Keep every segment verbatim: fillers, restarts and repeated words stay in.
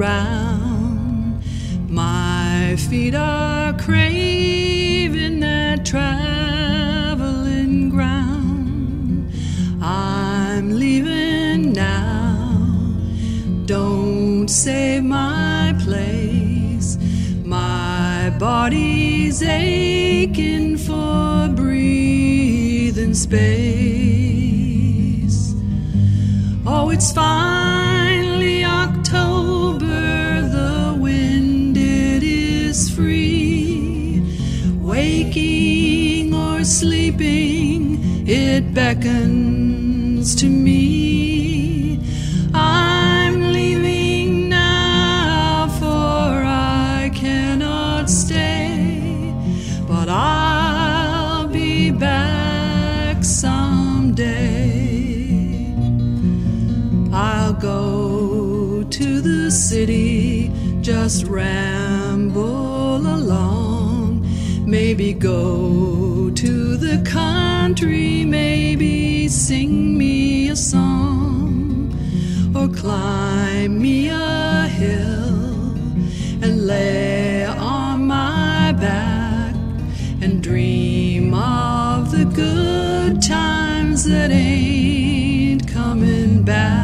around. My feet are craving that traveling ground. I'm leaving now. Don't save my place. My body's aching for breathing space. Oh, it's finally October. The wind, it is free. Waking or sleeping, it beckons to me. I'm leaving now, for I cannot stay, but I'll be back someday. I'll go to the city, just ramble along. Maybe go to the country, maybe sing me a song, or climb me a hill and lay on my back and dream of the good times that ain't coming back.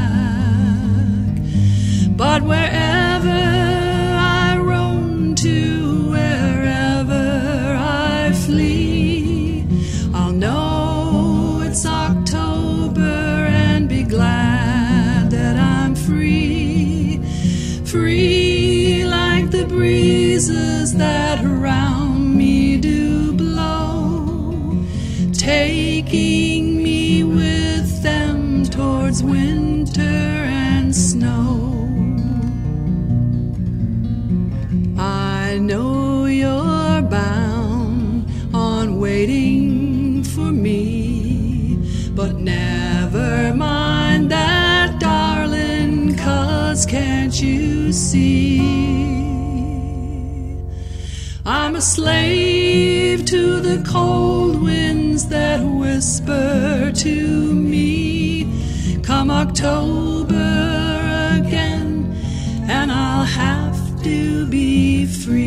But wherever I roam to, wherever I flee, I'll know it's October and be glad that I'm free. Free like the breezes that around me do blow, taking me with them towards winter and snow. I know you're bound on waiting for me, but never mind that, darling, 'cause can't you see? I'm a slave to the cold winds that whisper to me, come October again, and I'll have to be free.